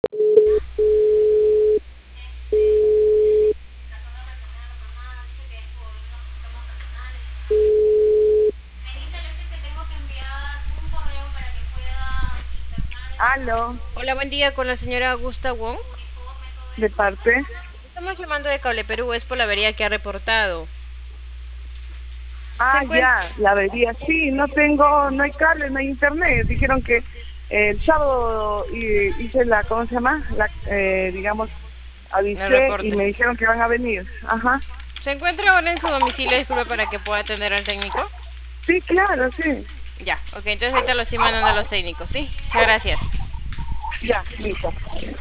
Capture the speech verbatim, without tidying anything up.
Aló, Hola, buen día con la señora Augusta Wong. de parte. Estamos llamando de Cable Perú, es por la avería que ha reportado. Se Ah, encuentra... ya, la avería. Sí, no tengo, no hay cable, no hay internet. Dijeron que eh, el sábado hi- hice la, ¿cómo se llama? La, eh, digamos, El avisé y reporte. me dijeron que van a venir. Ajá. ¿Se encuentra ahora en su domicilio, disculpe, para que pueda atender al técnico? Sí, claro, sí. Ya, ok, entonces ahorita lo estoy mandando a los técnicos, ¿sí? Muchas gracias. Ya, listo.